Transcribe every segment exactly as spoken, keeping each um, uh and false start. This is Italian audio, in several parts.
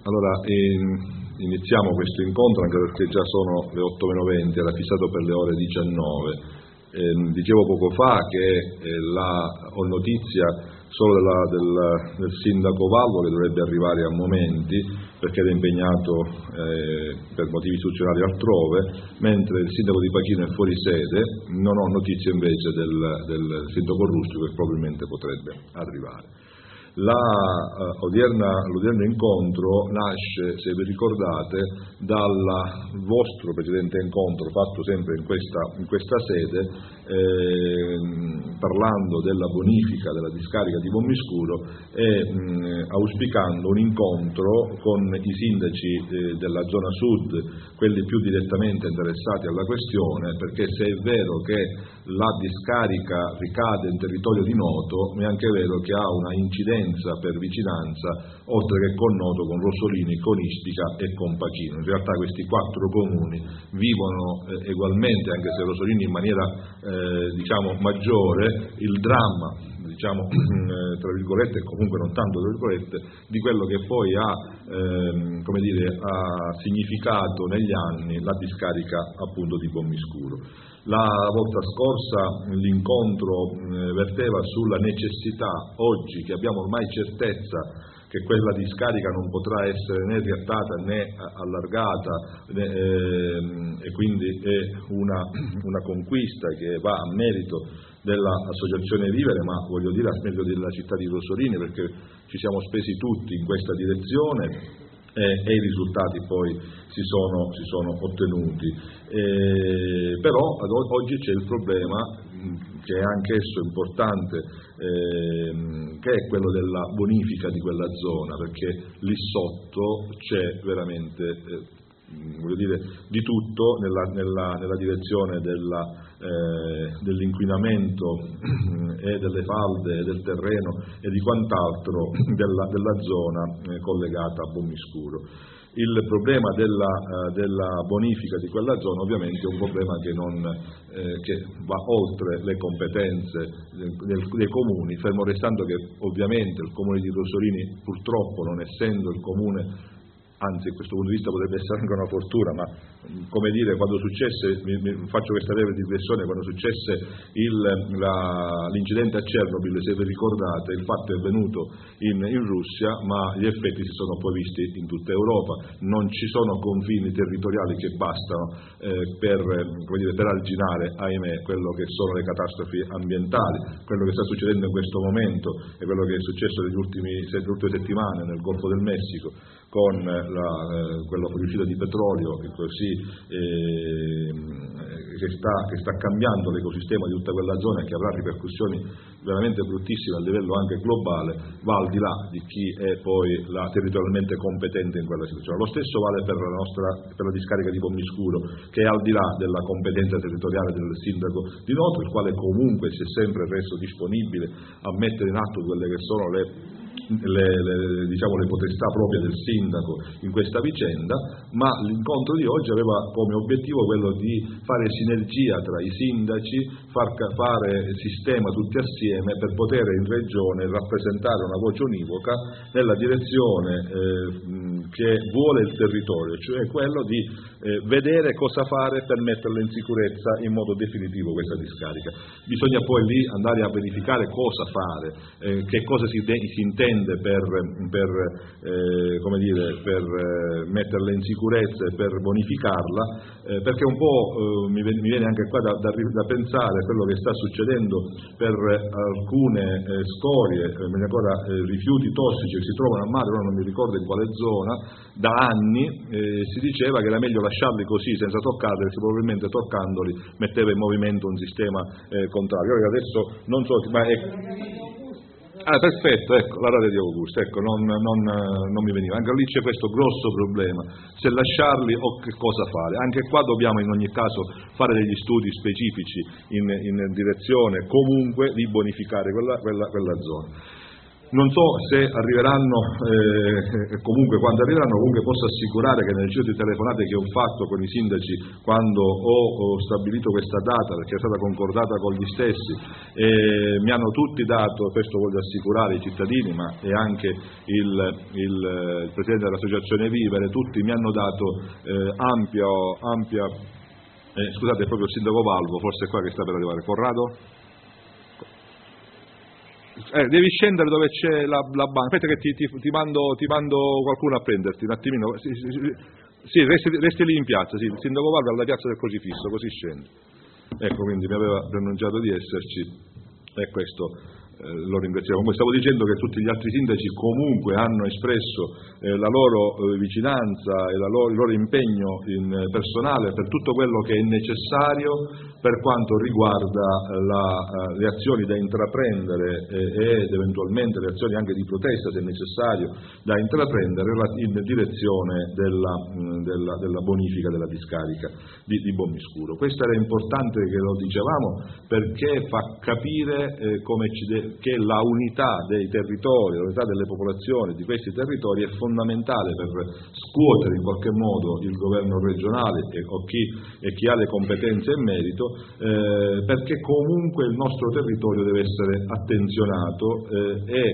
Allora, eh, iniziamo questo incontro anche perché già sono le otto meno venti, era fissato per le ore diciannove. Eh, dicevo poco fa che eh, la, ho notizia solo della, del, del sindaco Vallo, che dovrebbe arrivare a momenti perché era impegnato eh, per motivi istituzionali altrove, mentre il sindaco di Pachino è fuori sede. Non ho notizie invece del, del sindaco Rustico, che probabilmente potrebbe arrivare. La, uh, odierna, l'odierno incontro nasce, se vi ricordate, dal vostro precedente incontro fatto sempre in questa, in questa sede, eh, parlando della bonifica della discarica di Bommiscuro e mh, auspicando un incontro con i sindaci eh, della zona sud, quelli più direttamente interessati alla questione, perché se è vero che la discarica ricade in territorio di Noto, è anche vero che ha una incidenza per vicinanza, oltre che con Noto, con Rossolini, con Istica e con Pachino. In realtà questi quattro comuni vivono eh, ugualmente, anche se Rossolini in maniera eh, diciamo maggiore, il dramma, diciamo eh, tra virgolette, e comunque non tanto tra virgolette, di quello che poi ha, ehm, come dire, ha significato negli anni la discarica appunto di Bommiscuro. La volta scorsa l'incontro eh, verteva sulla necessità, oggi che abbiamo ormai certezza che quella discarica non potrà essere né riattata né allargata, né, eh, e quindi è una, una conquista che va a merito dell'Associazione Vivere, ma voglio dire a merito della città di Rossolini, perché ci siamo spesi tutti in questa direzione. E, e i risultati poi si sono, si sono ottenuti. Eh, però ad oggi c'è il problema, che è anch'esso importante, eh, che è quello della bonifica di quella zona, perché lì sotto c'è veramente eh, voglio dire, di tutto nella, nella, nella direzione della, eh, dell'inquinamento e delle falde e del terreno e di quant'altro della, della zona eh, collegata a Bommiscuro. Il problema della, eh, della bonifica di quella zona ovviamente è un problema che, non, eh, che va oltre le competenze del, del, dei comuni, fermo restando che ovviamente il comune di Rossolini, purtroppo non essendo il comune, anzi da questo punto di vista potrebbe essere anche una fortuna, ma come dire, quando successe, mi, mi faccio questa breve digressione, quando successe il, la, l'incidente a Chernobyl, se vi ricordate, il fatto è avvenuto in, in Russia, ma gli effetti si sono poi visti in tutta Europa. Non ci sono confini territoriali che bastano eh, per, come dire, per arginare, ahimè, quello che sono le catastrofi ambientali. Quello che sta succedendo in questo momento è quello che è successo negli ultimi, nelle ultime settimane nel Golfo del Messico, con la, eh, quello fuoriuscita di petrolio che così eh, che, sta, che sta cambiando l'ecosistema di tutta quella zona e che avrà ripercussioni veramente bruttissime a livello anche globale, va al di là di chi è poi la, territorialmente competente in quella situazione. Lo stesso vale per la nostra, per la discarica di Bommiscuro, che è al di là della competenza territoriale del sindaco di Noto, il quale comunque si è sempre reso disponibile a mettere in atto quelle che sono le Le, le, diciamo, le potestà proprie del sindaco in questa vicenda, ma l'incontro di oggi aveva come obiettivo quello di fare sinergia tra i sindaci, far fare sistema tutti assieme per poter in regione rappresentare una voce univoca nella direzione eh, che vuole il territorio, cioè quello di eh, vedere cosa fare per metterla in sicurezza in modo definitivo questa discarica. Bisogna poi lì andare a verificare cosa fare, eh, che cosa si, de- si intende per, per, eh, come dire, per eh, metterla in sicurezza e per bonificarla, eh, perché un po' eh, mi, viene, mi viene anche qua da, da, da pensare a quello che sta succedendo per eh, alcune eh, scorie, eh, ancora eh, rifiuti tossici che si trovano a mare, ora non mi ricordo in quale zona, da anni eh, si diceva che era meglio lasciarli così senza toccarli, perché probabilmente toccandoli metteva in movimento un sistema eh, contrario. Io adesso non so, ma è... Ah, perfetto, ecco, la radio di Augusto, ecco, non, non, non mi veniva. Anche lì c'è questo grosso problema, se lasciarli o che cosa fare. Anche qua dobbiamo in ogni caso fare degli studi specifici in, in direzione comunque di bonificare quella, quella, quella zona. Non so se arriveranno, eh, comunque quando arriveranno, comunque posso assicurare che nel giro di telefonate che ho fatto con i sindaci quando ho, ho stabilito questa data, perché è stata concordata con gli stessi, eh, mi hanno tutti dato, questo voglio assicurare i cittadini, ma e anche il, il, il Presidente dell'Associazione Vivere, tutti mi hanno dato eh, ampia, ampia eh, scusate, è proprio il Sindaco Valvo, forse è qua che sta per arrivare, Corrado? Eh, devi scendere dove c'è la, la banca. Aspetta che ti, ti, ti, mando, ti mando qualcuno a prenderti un attimino. Sì, sì, sì, resti, resti lì in piazza, sì, il Sindaco Valvo alla piazza del Crocifisso, così scendi. Ecco, quindi mi aveva preannunciato di esserci e questo eh, lo ringraziamo. Come stavo dicendo, che tutti gli altri sindaci comunque hanno espresso eh, la loro eh, vicinanza e la loro, il loro impegno in, eh, personale per tutto quello che è necessario per quanto riguarda la, uh, le azioni da intraprendere eh, ed eventualmente le azioni anche di protesta, se necessario, da intraprendere in direzione della, mh, della, della bonifica della discarica di, di Bommiscuro. Questo era importante che lo dicevamo perché fa capire eh, come ci de- che la unità dei territori, l'unità delle popolazioni di questi territori è fondamentale per scuotere in qualche modo il governo regionale e, o chi, e chi ha le competenze in merito, Eh, perché comunque il nostro territorio deve essere attenzionato eh, e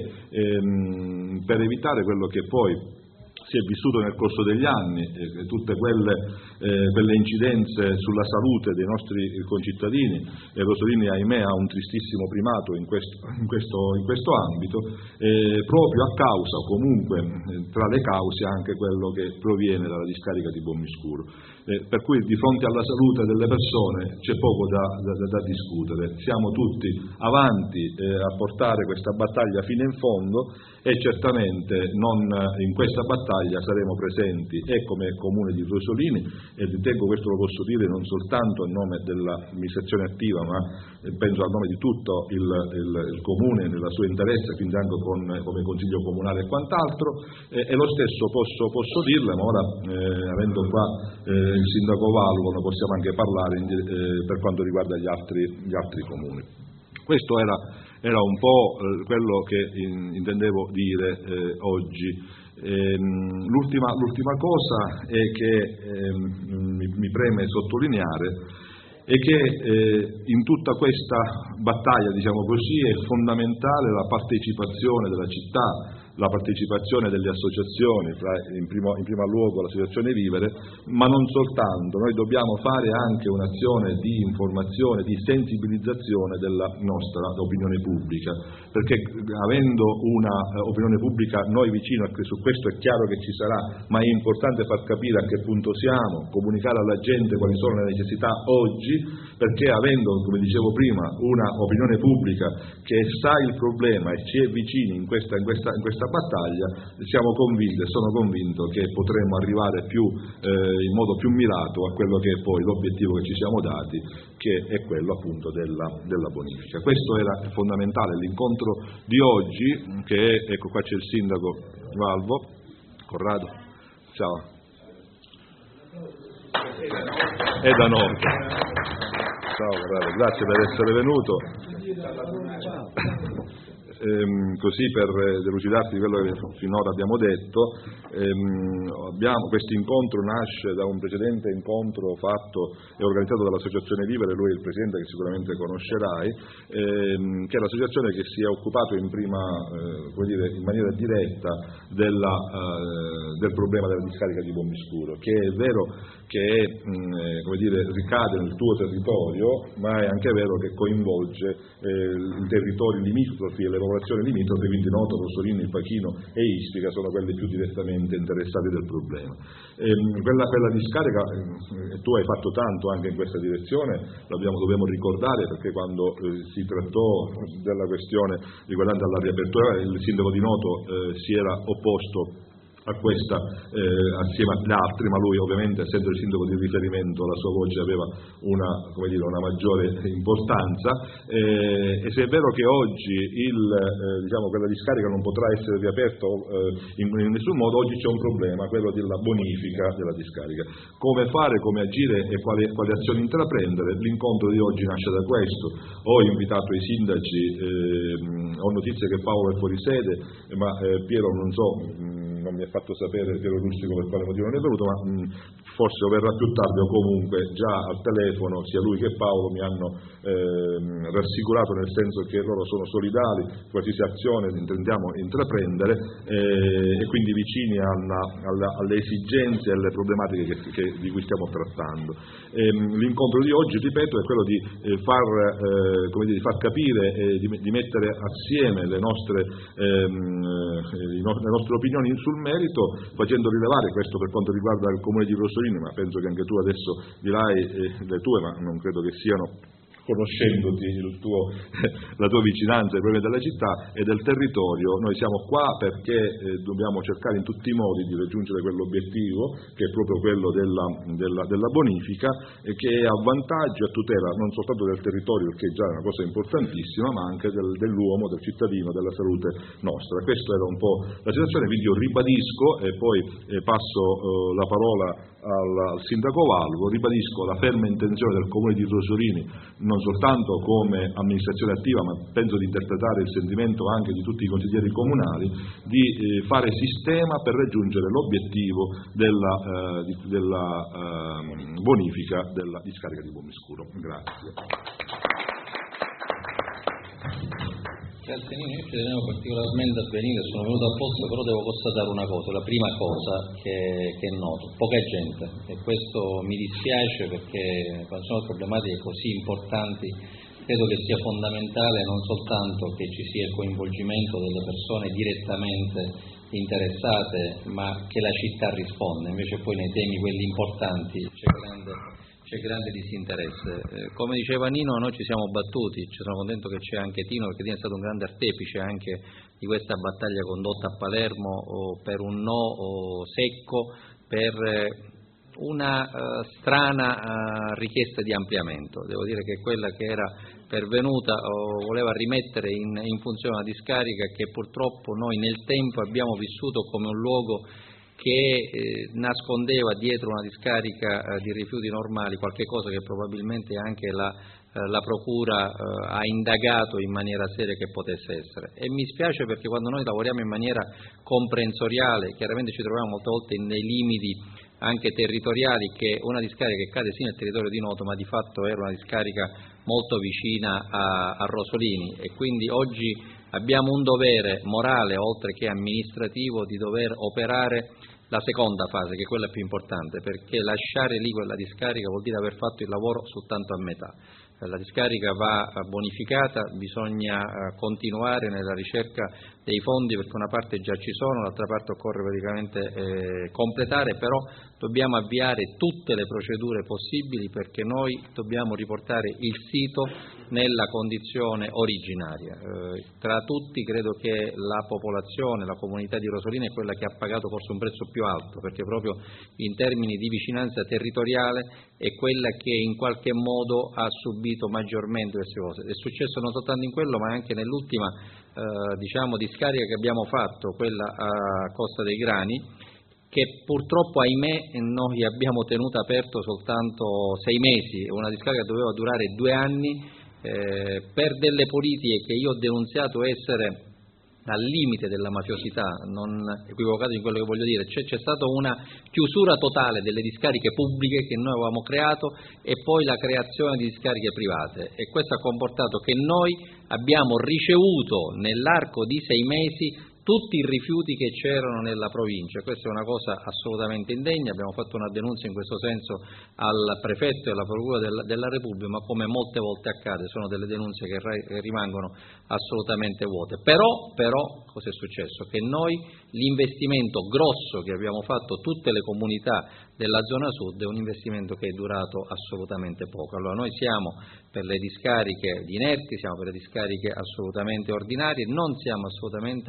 ehm, per evitare quello che poi si è vissuto nel corso degli anni, eh, tutte quelle, eh, quelle incidenze sulla salute dei nostri concittadini, e Rosolini ahimè ha un tristissimo primato in questo, in questo, in questo ambito, eh, proprio a causa, o comunque eh, tra le cause anche quello che proviene dalla discarica di Bommiscuro. Eh, per cui di fronte alla salute delle persone c'è poco da, da, da discutere, siamo tutti avanti eh, a portare questa battaglia fino in fondo e certamente non, in questa battaglia saremo presenti e come Comune di Rosolini, e ritengo questo lo posso dire non soltanto a nome dell'amministrazione attiva ma penso a nome di tutto il, il, il Comune nella sua interezza, quindi anche con, come Consiglio Comunale e quant'altro, e, e lo stesso posso, posso dirle, ma ora eh, avendo qua eh, il Sindaco Valvo ne possiamo anche parlare in, eh, per quanto riguarda gli altri, gli altri Comuni. Questo era, era un po' eh, quello che in, intendevo dire eh, oggi. Ehm, l'ultima, l'ultima cosa è che ehm, mi, mi preme sottolineare è che eh, in tutta questa battaglia, diciamo così, è fondamentale la partecipazione della città, la partecipazione delle associazioni, in, primo, in primo luogo l'Associazione Vivere, ma non soltanto. Noi dobbiamo fare anche un'azione di informazione, di sensibilizzazione della nostra opinione pubblica, perché avendo una uh, opinione pubblica noi vicino, su questo è chiaro che ci sarà, ma è importante far capire a che punto siamo, comunicare alla gente quali sono le necessità oggi, perché avendo, come dicevo prima, una opinione pubblica che sa il problema e ci è vicini in questa, in questa, in questa battaglia, siamo convinti e sono convinto che potremo arrivare più, eh, in modo più mirato a quello che è poi l'obiettivo che ci siamo dati, che è quello appunto della, della bonifica. Questo era fondamentale, l'incontro di oggi, che è, ecco qua c'è il Sindaco Valvo, Corrado, ciao, è da noi. Ciao, Corrado, grazie per essere venuto. Ehm, così per delucidarti di quello che finora abbiamo detto, ehm, abbiamo, questo incontro nasce da un precedente incontro fatto e organizzato dall'Associazione Vivere, lui è il Presidente che sicuramente conoscerai, ehm, che è l'associazione che si è occupato in prima, eh, come dire, in maniera diretta della, eh, del problema della discarica di Bommiscuro, che è vero che è, mh, come dire, ricade nel tuo territorio, ma è anche vero che coinvolge eh, i territori limitrofi e le popolazioni limitrofe, quindi Noto, Rosolini, Pachino e Ispica sono quelle più direttamente interessate del problema. Ehm, quella, quella discarica, eh, tu hai fatto tanto anche in questa direzione, l'abbiamo, dobbiamo ricordare, perché quando eh, si trattò della questione riguardante alla riapertura, il sindaco di Noto eh, si era opposto a questa eh, assieme agli altri, ma lui ovviamente, essendo il sindaco di riferimento, la sua voce aveva una, come dire, una maggiore importanza, eh, e se è vero che oggi il, eh, diciamo, quella discarica non potrà essere riaperta eh, in, in nessun modo, oggi c'è un problema, quello della bonifica della discarica. Come fare, come agire e quali, quali azioni intraprendere? L'incontro di oggi nasce da questo. Ho invitato i sindaci, eh, ho notizie che Paolo è fuori sede, ma eh, Piero non so, non mi ha fatto sapere Piero Rustico per quale motivo non è venuto, ma mh, forse o verrà più tardi o comunque già al telefono sia lui che Paolo mi hanno ehm, rassicurato, nel senso che loro sono solidali, qualsiasi azione intendiamo intraprendere eh, e quindi vicini alla, alla, alle esigenze e alle problematiche che, che, di cui stiamo trattando. Ehm, l'incontro di oggi, ripeto, è quello di eh, far, eh, come dire, di far capire e di, di mettere assieme le nostre, ehm, le nostre opinioni sul merito, facendo rilevare, questo per quanto riguarda il Comune di Rosolini, ma penso che anche tu adesso dirai eh, le tue, ma non credo che siano, conoscendoti il tuo, la tua vicinanza ai problemi della città e del territorio. Noi siamo qua perché eh, dobbiamo cercare in tutti i modi di raggiungere quell'obiettivo, che è proprio quello della, della, della bonifica, e che è a vantaggio e a tutela non soltanto del territorio, che già è una cosa importantissima, ma anche del, dell'uomo, del cittadino, della salute nostra. Questa era un po' la situazione, quindi io ribadisco e poi eh, passo eh, la parola al, al sindaco Valvo, ribadisco la ferma intenzione del Comune di Rosolini, non soltanto come amministrazione attiva, ma penso di interpretare il sentimento anche di tutti i consiglieri comunali, di eh, fare sistema per raggiungere l'obiettivo della, eh, di, della eh, bonifica della discarica di Buomiscuro. Grazie. Grazie Nino, io ci tenevo particolarmente a venire, sono venuto apposta, però devo constatare una cosa, la prima cosa che, che è noto, poca gente, e questo mi dispiace perché quando sono problematiche così importanti credo che sia fondamentale non soltanto che ci sia il coinvolgimento delle persone direttamente interessate, ma che la città risponda, invece poi nei temi quelli importanti c'è grande... c'è grande disinteresse. Eh, come diceva Nino, noi ci siamo battuti, ci sono contento che c'è anche Tino, perché Tino è stato un grande artefice anche di questa battaglia condotta a Palermo o per un no o secco, per una uh, strana uh, richiesta di ampliamento. Devo dire che quella che era pervenuta o voleva rimettere in, in funzione una discarica che purtroppo noi nel tempo abbiamo vissuto come un luogo che eh, nascondeva dietro una discarica eh, di rifiuti normali qualche cosa che probabilmente anche la, eh, la Procura eh, ha indagato in maniera seria che potesse essere. E mi spiace perché quando noi lavoriamo in maniera comprensoriale, chiaramente ci troviamo molte volte nei limiti anche territoriali, che una discarica che cade sì nel territorio di Noto, ma di fatto era una discarica molto vicina a, a Rosolini, e quindi oggi abbiamo un dovere morale, oltre che amministrativo, di dover operare la seconda fase, che è quella più importante, perché lasciare lì quella discarica vuol dire aver fatto il lavoro soltanto a metà. La discarica va bonificata, bisogna continuare nella ricerca dei fondi, perché una parte già ci sono, l'altra parte occorre praticamente eh, completare, però dobbiamo avviare tutte le procedure possibili, perché noi dobbiamo riportare il sito nella condizione originaria. Eh, tra tutti credo che la popolazione, la comunità di Rosolini è quella che ha pagato forse un prezzo più alto, perché proprio in termini di vicinanza territoriale è quella che in qualche modo ha subito maggiormente queste cose. È successo non soltanto in quello, ma anche nell'ultima eh, diciamo discarica che abbiamo fatto, quella a Costa dei Grani, che purtroppo, ahimè, noi abbiamo tenuto aperto soltanto sei mesi, una discarica che doveva durare due anni, eh, per delle politiche che io ho denunziato essere al limite della mafiosità, non equivocato in quello che voglio dire. C'è, c'è stata una chiusura totale delle discariche pubbliche che noi avevamo creato e poi la creazione di discariche private, e questo ha comportato che noi abbiamo ricevuto nell'arco di sei mesi tutti i rifiuti che c'erano nella provincia. Questa è una cosa assolutamente indegna, abbiamo fatto una denuncia in questo senso al prefetto e alla procura della, della Repubblica, ma come molte volte accade sono delle denunce che, re, che rimangono assolutamente vuote. Però, però cosa è successo? Che noi l'investimento grosso che abbiamo fatto tutte le comunità della zona sud è un investimento che è durato assolutamente poco. Allora noi siamo per le discariche di inerti, siamo per le discariche assolutamente ordinarie, non siamo assolutamente per quelle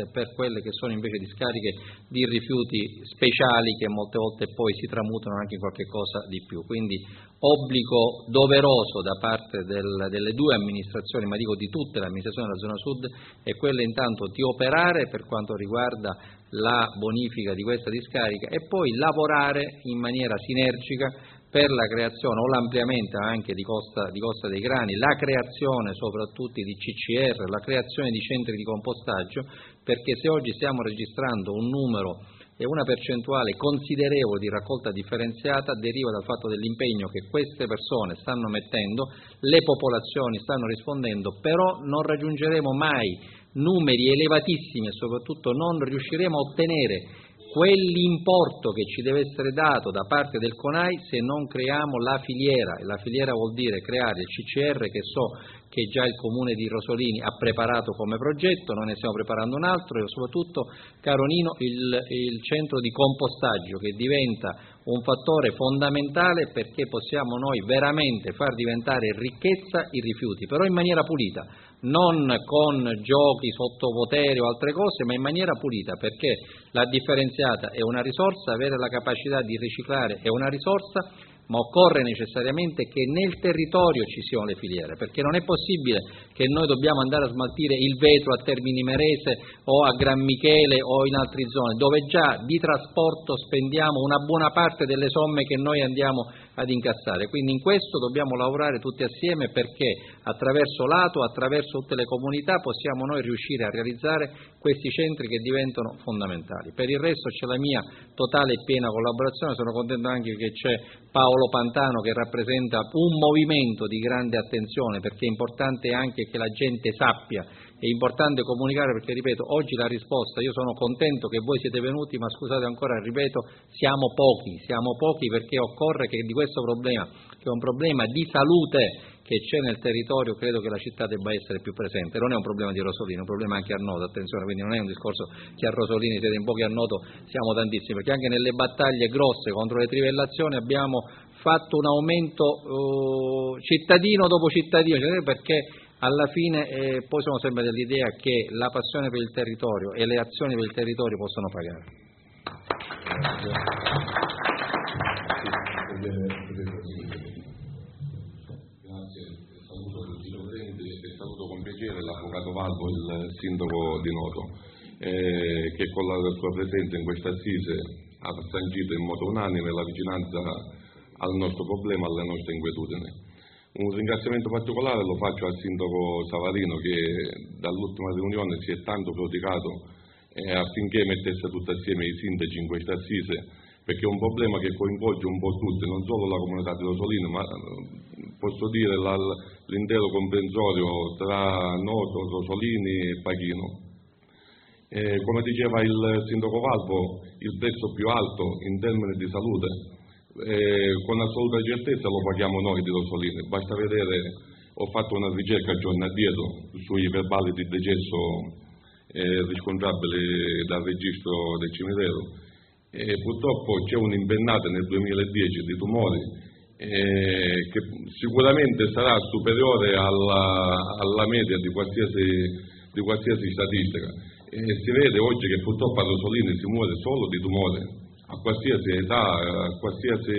quelle che sono invece discariche di rifiuti speciali che molte volte poi si tramutano anche in qualche cosa di più. Quindi obbligo doveroso da parte del, delle due amministrazioni, ma dico di tutte le amministrazioni della zona sud, è quella intanto di operare per quanto riguarda la bonifica di questa discarica e poi lavorare in maniera sinergica per la creazione o l'ampliamento anche di Costa, di Costa dei Grani, la creazione soprattutto di C C R, la creazione di centri di compostaggio, perché se oggi stiamo registrando un numero e una percentuale considerevole di raccolta differenziata deriva dal fatto dell'impegno che queste persone stanno mettendo, le popolazioni stanno rispondendo, però non raggiungeremo mai numeri elevatissimi e soprattutto non riusciremo a ottenere quell'importo che ci deve essere dato da parte del CONAI se non creiamo la filiera, e la filiera vuol dire creare il C C R che so che già il Comune di Rosolini ha preparato come progetto, noi ne stiamo preparando un altro e soprattutto, caro Nino, il, il centro di compostaggio che diventa un fattore fondamentale perché possiamo noi veramente far diventare ricchezza i rifiuti, però in maniera pulita, non con giochi sotto potere o altre cose, ma in maniera pulita, perché la differenziata è una risorsa, avere la capacità di riciclare è una risorsa, ma occorre necessariamente che nel territorio ci siano le filiere, perché non è possibile che noi dobbiamo andare a smaltire il vetro a Termini Imerese o a Gran Michele o in altre zone, dove già di trasporto spendiamo una buona parte delle somme che noi andiamo ad incassare. Quindi in questo dobbiamo lavorare tutti assieme perché attraverso l'Ato, attraverso tutte le comunità possiamo noi riuscire a realizzare questi centri che diventano fondamentali. Per il resto c'è la mia totale e piena collaborazione, sono contento anche che c'è Paolo Pantano che rappresenta un movimento di grande attenzione, perché è importante anche che la gente sappia, è importante comunicare, perché ripeto, oggi la risposta, io sono contento che voi siete venuti, ma scusate ancora, ripeto, siamo pochi, siamo pochi perché occorre che di questo problema, che è un problema di salute che c'è nel territorio, credo che la città debba essere più presente. Non è un problema di Rosolini, è un problema anche a Noto, attenzione, quindi non è un discorso che a Rosolini siete in pochi, a Noto siamo tantissimi, perché anche nelle battaglie grosse contro le trivellazioni abbiamo fatto un aumento uh, cittadino dopo cittadino, perché alla fine eh, poi sono sempre dell'idea che la passione per il territorio e le azioni per il territorio possono pagare. Grazie, saluto tutti i presenti e saluto con piacere l'avvocato Valvo, il sindaco di Noto, eh, che con la sua presenza in questa assise ha sancito in modo unanime la vicinanza al nostro problema, alle nostre inquietudini. Un ringraziamento particolare lo faccio al sindaco Savarino che dall'ultima riunione si è tanto prodigato eh, affinché mettesse tutti assieme i sindaci in questa assise, perché è un problema che coinvolge un po' tutti, non solo la comunità di Rosolino, ma posso dire la, l'intero comprensorio tra Noto, Rosolini e Pachino. Eh, come diceva il sindaco Valvo, il prezzo più alto in termini di salute Eh, con assoluta certezza lo paghiamo noi di Rosolini, basta vedere, ho fatto una ricerca giorni addietro sui verbali di decesso eh, riscontrabili dal registro del cimitero e purtroppo c'è un'impennata nel duemiladieci di tumori eh, che sicuramente sarà superiore alla, alla media di qualsiasi, di qualsiasi statistica e si vede oggi che purtroppo a Rosolini si muore solo di tumore a qualsiasi età, a qualsiasi,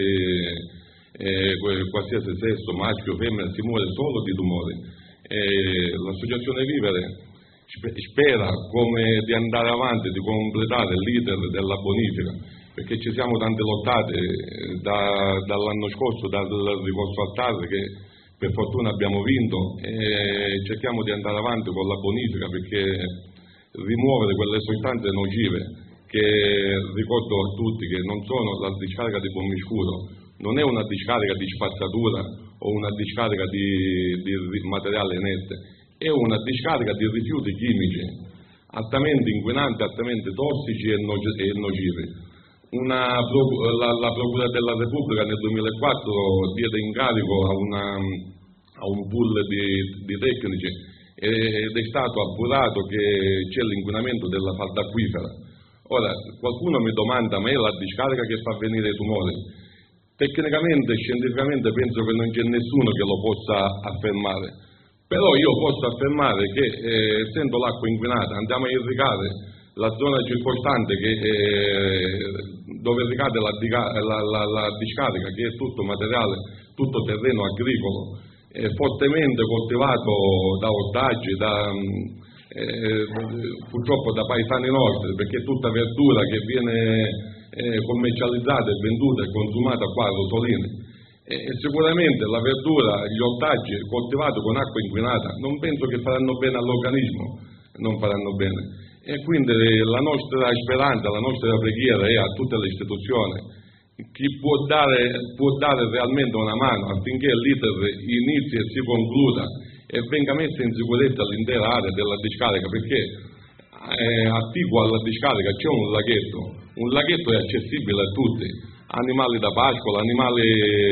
eh, qualsiasi sesso, maschio o femmina, si muore solo di tumori. Eh, l'associazione Vivere spera come di andare avanti, di completare l'iter della bonifica, perché ci siamo tante lottate da, dall'anno scorso, dal ricorso al T A R che per fortuna abbiamo vinto e cerchiamo di andare avanti con la bonifica perché rimuovere quelle sostanze nocive che ricordo a tutti che non sono la discarica di Bommiscuro, non è una discarica di spazzatura o una discarica di, di materiale inerte, è una discarica di rifiuti chimici altamente inquinanti, altamente tossici e nocivi. Una, la, la Procura della Repubblica nel duemilaquattro diede incarico a, una, a un pool di, di tecnici ed è stato appurato che c'è l'inquinamento della falda acquifera. Ora, qualcuno mi domanda, ma è la discarica che fa venire i tumori? Tecnicamente, scientificamente penso che non c'è nessuno che lo possa affermare, però io posso affermare che eh, essendo l'acqua inquinata andiamo a irrigare la zona circostante che, eh, dove ricade la, la, la, la discarica, che è tutto materiale, tutto terreno agricolo, eh, fortemente coltivato da ortaggi, da, eh, purtroppo da paesani nostri, perché è tutta verdura che viene eh, commercializzata e venduta e consumata qua a Rosolini. E, e sicuramente la verdura, gli ortaggi coltivati con acqua inquinata non penso che faranno bene all'organismo, non faranno bene. E quindi la nostra speranza, la nostra preghiera è a tutte le istituzioni, chi può dare, può dare realmente una mano affinché l'iter inizi e si concluda e venga messa in sicurezza l'intera area della discarica, perché eh, attiguo alla discarica c'è un laghetto, un laghetto è accessibile a tutti, animali da pascolo, animali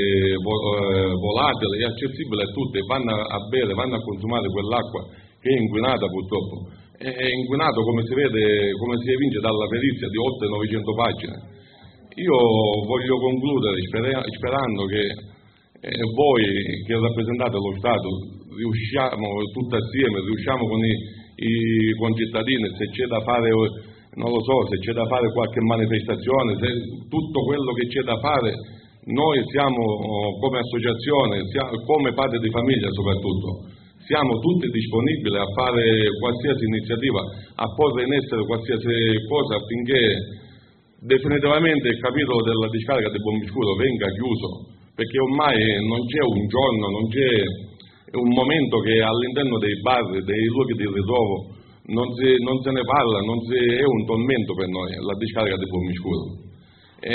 volatili, è accessibile a tutti, vanno a bere, vanno a consumare quell'acqua che è inquinata purtroppo, è inquinato come si vede, come si evince dalla perizia di oltre novecento pagine. Io voglio concludere sperando che eh, voi che rappresentate lo Stato riusciamo tutti assieme, riusciamo con i, i concittadini, se c'è da fare, non lo so, se c'è da fare qualche manifestazione, se tutto quello che c'è da fare, noi siamo come associazione, siamo, come padri di famiglia soprattutto, siamo tutti disponibili a fare qualsiasi iniziativa, a porre in essere qualsiasi cosa affinché definitivamente il capitolo della discarica di Bommiscuro venga chiuso, perché ormai non c'è un giorno, non c'è un momento che all'interno dei bar, dei luoghi di ritrovo non, si, non se ne parla, non si, è un tormento per noi la discarica di Bommiscuro. E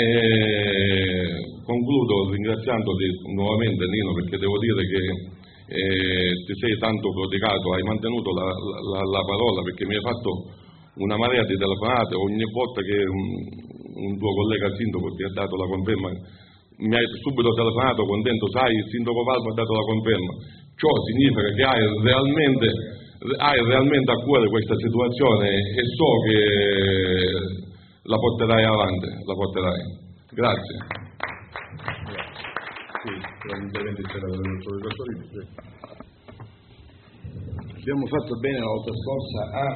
concludo ringraziandoti nuovamente, Nino, perché devo dire che eh, ti sei tanto prodigato, hai mantenuto la, la, la parola, perché mi hai fatto una marea di telefonate ogni volta che un, un tuo collega sindaco ti ha dato la conferma, mi hai subito telefonato contento, sai, il sindaco Valvo ha dato la conferma. Ciò significa che hai realmente, hai realmente a cuore questa situazione e so che la porterai avanti, la porterai. Grazie. Abbiamo fatto bene la volta scorsa a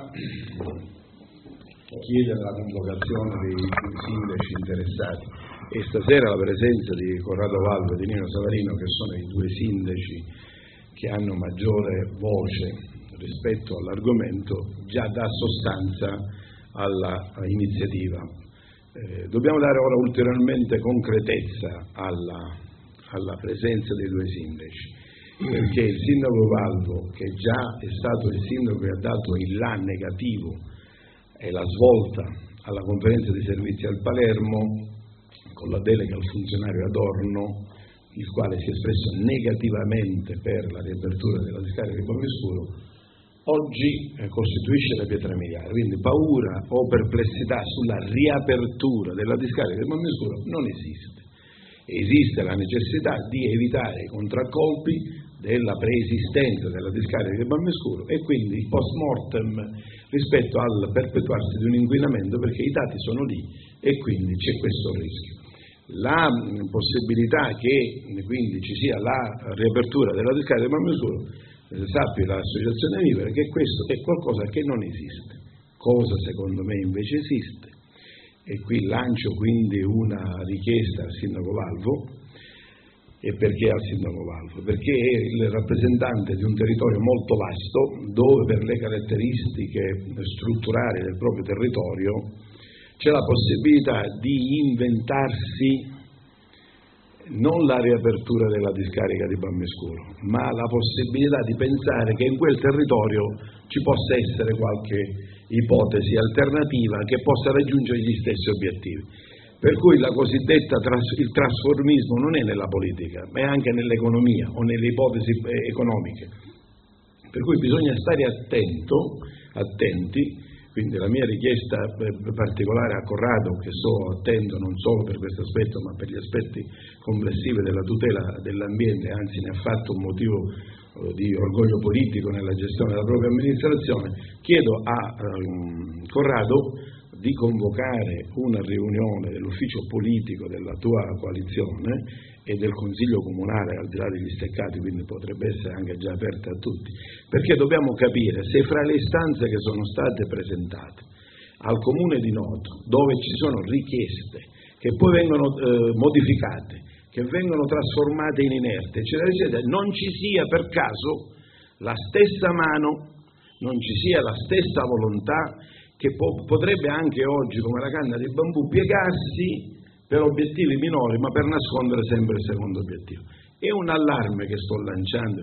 chiedere la convocazione dei sindaci interessati e stasera la presenza di Corrado Valvo e di Nino Savarino, che sono i due sindaci che hanno maggiore voce rispetto all'argomento, già dà sostanza alla iniziativa. Eh, dobbiamo dare ora ulteriormente concretezza alla, alla presenza dei due sindaci, perché il sindaco Valvo, che già è stato il sindaco che ha dato il là negativo e la svolta alla conferenza dei servizi al Palermo, con la delega al funzionario Adorno, il quale si è espresso negativamente per la riapertura della discarica di Bommiscuro, oggi eh, costituisce la pietra miliare. Quindi paura o perplessità sulla riapertura della discarica di Bommiscuro non esiste. Esiste la necessità di evitare i contraccolpi della preesistenza della discarica di Bommiscuro e quindi post mortem rispetto al perpetuarsi di un inquinamento, perché i dati sono lì e quindi c'è questo rischio. La possibilità che quindi ci sia la riapertura della discarica di Bommiscuro, sappi l'associazione Vivere che questo è qualcosa che non esiste, cosa secondo me invece esiste, e qui lancio quindi una richiesta al sindaco Valvo. E perché al sindaco Valvo? Perché è il rappresentante di un territorio molto vasto, dove per le caratteristiche strutturali del proprio territorio c'è la possibilità di inventarsi non la riapertura della discarica di Bommiscuro, ma la possibilità di pensare che in quel territorio ci possa essere qualche ipotesi alternativa che possa raggiungere gli stessi obiettivi. Per cui la cosiddetta tras- il trasformismo non è nella politica, ma è anche nell'economia o nelle ipotesi economiche. Per cui bisogna stare attento, attenti. Quindi la mia richiesta particolare a Corrado, che so attento non solo per questo aspetto ma per gli aspetti complessivi della tutela dell'ambiente, anzi ne ha fatto un motivo di orgoglio politico nella gestione della propria amministrazione, chiedo a um, Corrado di convocare una riunione dell'ufficio politico della tua coalizione e del Consiglio Comunale, al di là degli steccati, quindi potrebbe essere anche già aperta a tutti, perché dobbiamo capire se fra le istanze che sono state presentate al Comune di Noto, dove ci sono richieste che poi vengono eh, modificate, che vengono trasformate in inerte, eccetera, eccetera, non ci sia per caso la stessa mano, non ci sia la stessa volontà che po- potrebbe anche oggi, come la canna di bambù, piegarsi per obiettivi minori, ma per nascondere sempre il secondo obiettivo. È un allarme che sto lanciando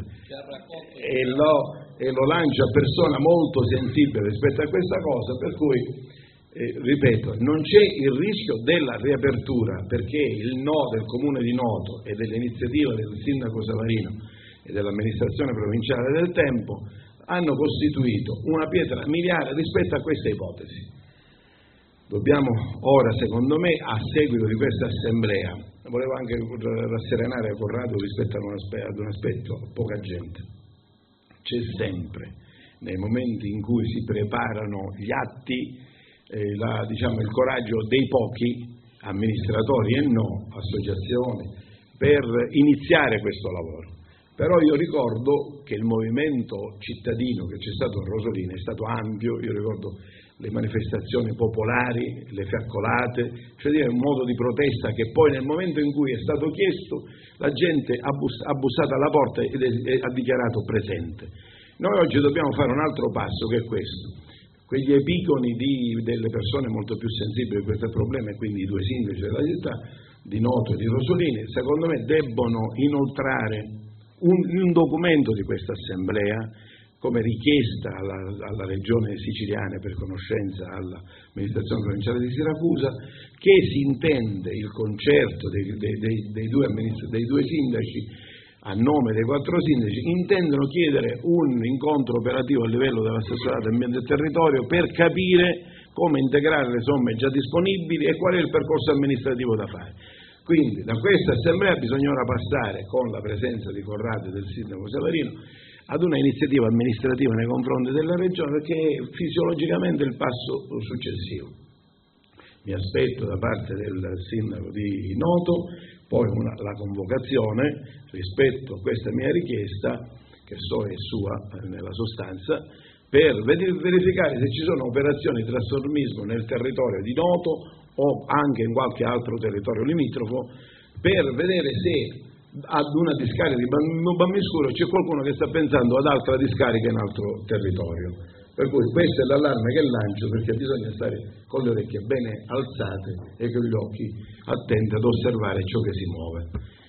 e lo, e lo lancio a persona molto sensibile rispetto a questa cosa, per cui, eh, ripeto, non c'è il rischio della riapertura, perché il no del Comune di Noto e dell'iniziativa del Sindaco Savarino e dell'amministrazione provinciale del tempo hanno costituito una pietra miliare rispetto a questa ipotesi. Dobbiamo ora, secondo me, a seguito di questa assemblea, volevo anche rasserenare Corrado rispetto ad un aspetto, ad un aspetto poca gente. C'è sempre, nei momenti in cui si preparano gli atti, eh, la, diciamo, il coraggio dei pochi, amministratori e no, associazioni, per iniziare questo lavoro. Però io ricordo che il movimento cittadino che c'è stato a Rosolina è stato ampio, io ricordo le manifestazioni popolari, le fiaccolate, cioè dire un modo di protesta che poi nel momento in cui è stato chiesto la gente ha, bus- ha bussato alla porta ed è, è, ha dichiarato presente. Noi oggi dobbiamo fare un altro passo, che è questo. Quegli epigoni di, delle persone molto più sensibili a questo problema, e quindi i due sindaci della città di Noto e di Rosolini, secondo me debbono inoltrare Un, un documento di questa assemblea come richiesta alla, alla regione siciliana, per conoscenza all'amministrazione provinciale di Siracusa, che si intende il concerto dei, dei, dei, dei, due dei due sindaci a nome dei quattro sindaci, intendono chiedere un incontro operativo a livello dell'assessorato ambiente e territorio per capire come integrare le somme già disponibili e qual è il percorso amministrativo da fare. Quindi da questa assemblea bisogna ora passare, con la presenza di Corrado e del sindaco Savarino, ad una iniziativa amministrativa nei confronti della regione, che è fisiologicamente il passo successivo. Mi aspetto da parte del sindaco di Noto poi una, la convocazione rispetto a questa mia richiesta, che so è sua nella sostanza, per verificare se ci sono operazioni di trasformismo nel territorio di Noto o anche in qualche altro territorio limitrofo, per vedere se ad una discarica di Bammiscuro c'è qualcuno che sta pensando ad altra discarica in altro territorio. Per cui questo è l'allarme che lancio, perché bisogna stare con le orecchie bene alzate e con gli occhi attenti ad osservare ciò che si muove.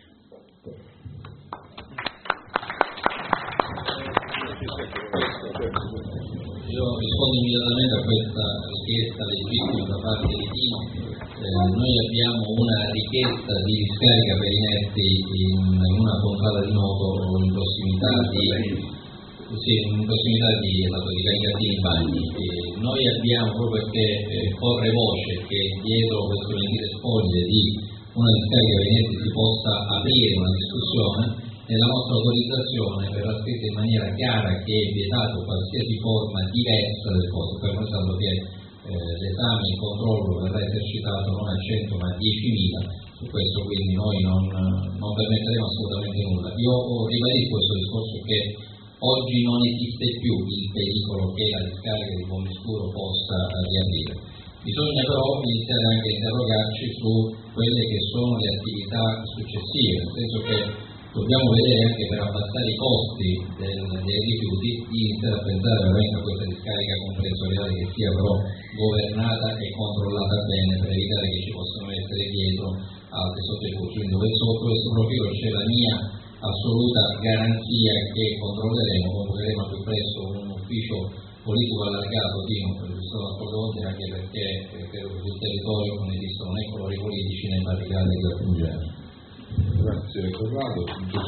Io rispondo immediatamente a questa richiesta legittima da parte di Tino. Eh, noi abbiamo una richiesta di discarica per inerti in, in una contrada di Noto o in prossimità di, sì, in prossimità di, esatto, di Caricattini Bagni. Eh, noi abbiamo, proprio perché eh, corre voce che dietro questo venire spoglie di una discarica per inerti si possa aprire una discussione. Nella nostra autorizzazione verrà scritta in maniera chiara che è vietato qualsiasi forma diversa del cose, per noi tanto che eh, l'esame e il controllo verrà esercitato non a cento ma a diecimila, su questo quindi noi non, non permetteremo assolutamente nulla. Io ribadisco questo discorso che oggi non esiste più il pericolo che la discarica di Bammiscuro possa riaprire. Bisogna però iniziare anche a interrogarci su quelle che sono le attività successive, nel senso che dobbiamo vedere anche, per abbassare i costi del, dei rifiuti, di iniziare a pensare veramente a questa discarica comprensoriale che sia però governata e controllata bene, per evitare che ci possano essere dietro altre sottofusioni, dove sotto questo profilo c'è la mia assoluta garanzia che controlleremo, convocheremo al più presto un ufficio politico allargato di sono ascoltati, anche perché eh, credo che sul territorio non esistono né colori politici né barricate che aggiungere. Grazie Corrado.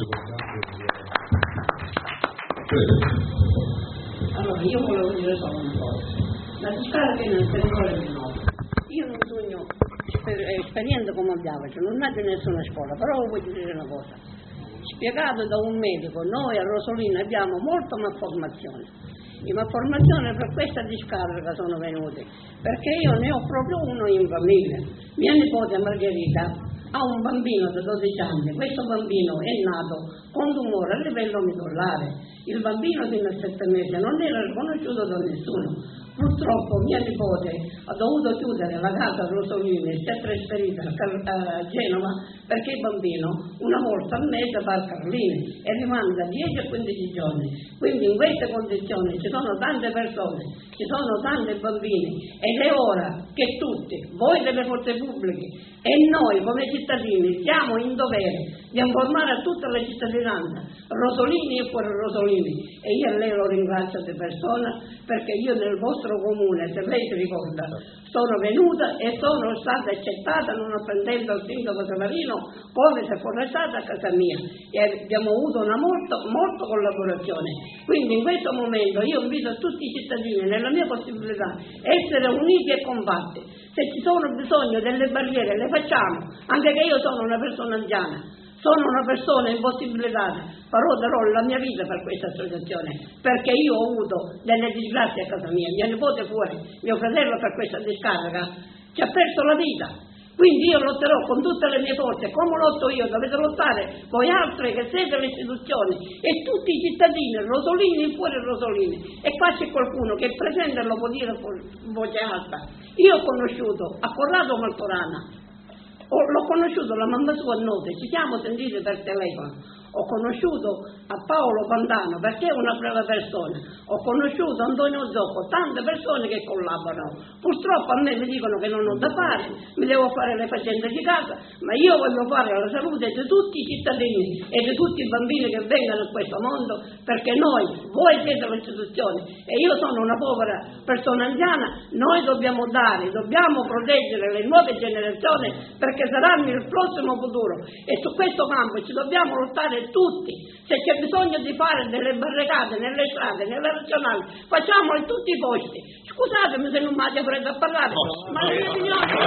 Allora, io volevo dire solo una cosa. La discarica nel territorio di Noto. Io non sogno esperienza come abbiamo, cioè non è di nessuna scuola, però voglio dire una cosa. Spiegato da un medico, noi a Rosolino abbiamo molta malformazione. Le malformazioni per questa discarica sono venute, perché io ne ho proprio uno in famiglia. Mia nipote Margherita ha un bambino da dodici anni, questo bambino è nato con tumore a livello midollare, il bambino fino a sette mesi non era riconosciuto da nessuno, Purtroppo mia nipote ha dovuto chiudere la casa a Rosolini e si è trasferita a Genova perché il bambino una volta al mese va a Carlini e rimane da dieci a quindici giorni. Quindi in queste condizioni ci sono tante persone, ci sono tanti bambini ed è ora che tutti, voi delle forze pubbliche e noi come cittadini siamo in dovere di informare a tutta la cittadinanza, Rosolini e fuori Rosolini, e io a lei lo ringrazio di persona perché io nel vostro comune, se lei si ricorda, sono venuta e sono stata accettata non appendendo al sindaco Savarino come se fosse stata a casa mia e abbiamo avuto una molto, molto collaborazione. Quindi in questo momento io invito tutti i cittadini nella mia possibilità essere uniti e compatti. Se ci sono bisogno delle barriere le facciamo, anche che io sono una persona anziana. Sono una persona impossibilitata, farò darò la mia vita per questa associazione, perché io ho avuto delle disgrazie a casa mia, mia nipote fuori, mio fratello per questa discarica ci ha perso la vita, quindi io lotterò con tutte le mie forze, come lotto io, dovete lottare voi altri che siete le istituzioni e tutti i cittadini, Rosolini e fuori Rosolini, e qua c'è qualcuno che è presente e lo può dire con voce alta. Io ho conosciuto a Corrado Martorana, l'ho conosciuto, la mamma sua a Note, ci siamo sentiti per telefono, ho conosciuto a Paolo Pantano perché è una brava persona, ho conosciuto Antonio Zocco, tante persone che collaborano. Purtroppo a me mi dicono che non ho da fare, mi devo fare le faccende di casa, ma io voglio fare la salute di tutti i cittadini e di tutti i bambini che vengono in questo mondo, perché noi, voi siete le istituzioni e io sono una povera persona anziana, noi dobbiamo dare, dobbiamo proteggere le nuove generazioni perché saranno il prossimo futuro e su questo campo ci dobbiamo lottare tutti. Se c'è bisogno di fare delle barricate nelle strade, nelle regionali, facciamolo in tutti i posti. Scusatemi se non mi avete freddo a parlare, no, ma la mia opinione è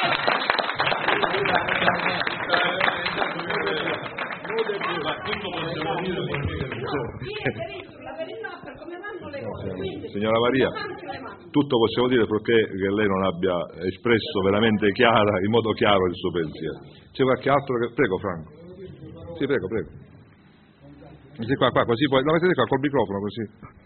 questa. Signora Maria, tutto possiamo dire perché che lei non abbia espresso veramente chiara, in modo chiaro il suo pensiero. C'è qualche altro che... Prego Franco. Sì, prego, prego. Sì, qua, qua, così poi, no, mettete qua col microfono così.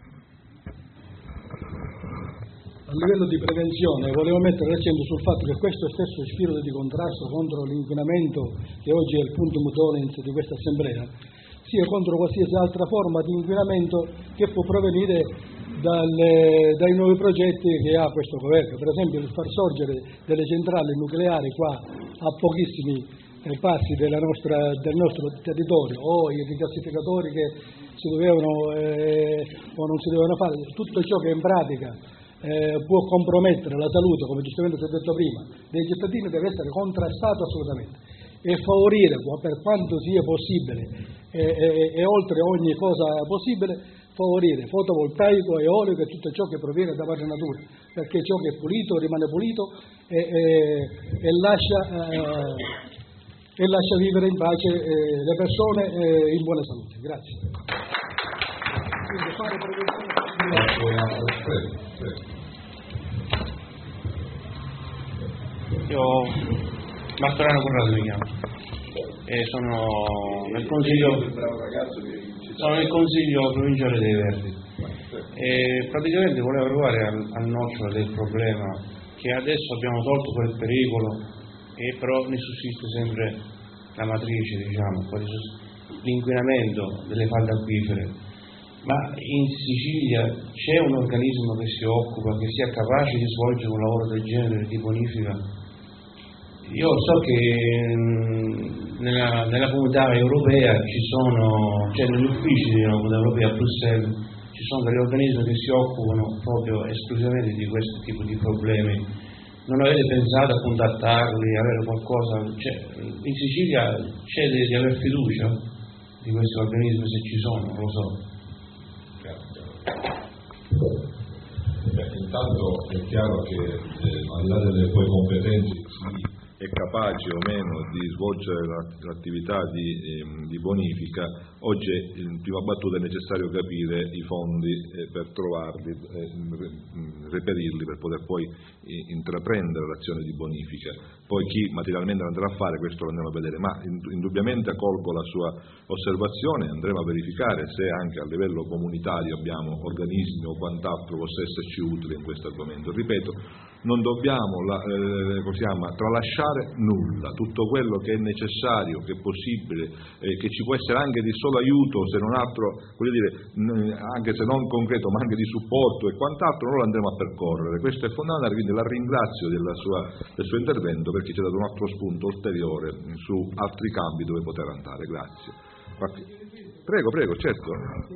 A livello di prevenzione volevo mettere l'accento sul fatto che questo stesso spirito di contrasto contro l'inquinamento, che oggi è il punto dolens di questa assemblea, sia contro qualsiasi altra forma di inquinamento che può provenire dalle, dai nuovi progetti che ha questo governo. Per esempio il far sorgere delle centrali nucleari qua a pochissimi passi della nostra, del nostro territorio, o i rigassificatori che si dovevano eh, o non si dovevano fare, tutto ciò che in pratica eh, può compromettere la salute, come giustamente si è detto prima, dei cittadini deve essere contrastato assolutamente e favorire per quanto sia possibile e, e, e oltre ogni cosa possibile favorire fotovoltaico, eolico e tutto ciò che proviene da madre natura, perché ciò che è pulito rimane pulito e, e, e lascia eh, e lascia vivere in pace eh, le persone eh, in buona salute. Grazie. Io Martorano Corrado mi chiamo e sono nel consiglio sono nel consiglio provinciale dei Verdi e praticamente volevo arrivare al, al nocciolo del problema, che adesso abbiamo tolto quel pericolo e però ne sussiste sempre la matrice, diciamo, l'inquinamento delle falde acquifere. Ma in Sicilia c'è un organismo che si occupa, che sia capace di svolgere un lavoro del genere, di bonifica? Io so che nella, nella comunità europea ci sono, cioè negli uffici della comunità europea a Bruxelles ci sono degli organismi che si occupano proprio esclusivamente di questo tipo di problemi. Non avete pensato a contattarli, avere qualcosa? Cioè, in Sicilia c'è di, di aver fiducia di questi organismi, se ci sono, non lo so. Beh, intanto è chiaro che eh, al di là delle poi competenze sì, è capace o meno di svolgere l'attività di, eh, di bonifica, oggi in prima battuta è necessario capire i fondi eh, per trovarli, eh, reperirli per poter poi eh, intraprendere l'azione di bonifica. Poi chi materialmente andrà a fare questo lo andremo a vedere, ma indubbiamente accolgo la sua osservazione, andremo a verificare se anche a livello comunitario abbiamo organismi o quant'altro possa esserci utile in questo argomento. Ripeto, non dobbiamo la, eh, possiamo tralasciare nulla, tutto quello che è necessario, che è possibile, eh, che ci può essere anche di solo aiuto, se non altro, voglio dire, anche se non concreto, ma anche di supporto e quant'altro, noi lo andremo a percorrere. Questo è fondamentale, quindi la ringrazio della sua, del suo intervento, perché ci ha dato un altro spunto ulteriore su altri campi dove poter andare. Grazie. Prego, prego, certo.